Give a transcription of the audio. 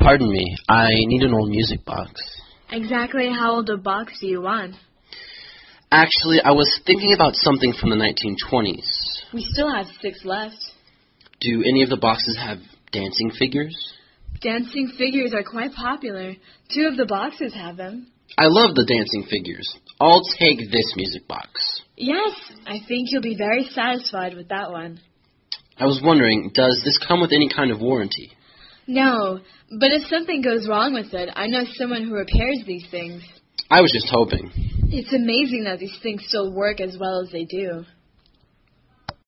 pardon me. I need an old music box. Exactly how old a box do you want? Actually, I was thinking about something from the 1920s. We still have 6 left. Do any of the boxes have dancing figures? Dancing figures are quite popular. 2 of the boxes have them. I love the dancing figures. I'll take this music box. Yes, I think you'll be very satisfied with that one. I was wondering, does this come with any kind of warranty? No, but if something goes wrong with it, I know someone who repairs these things. I was just hoping. It's amazing that these things still work as well as they do.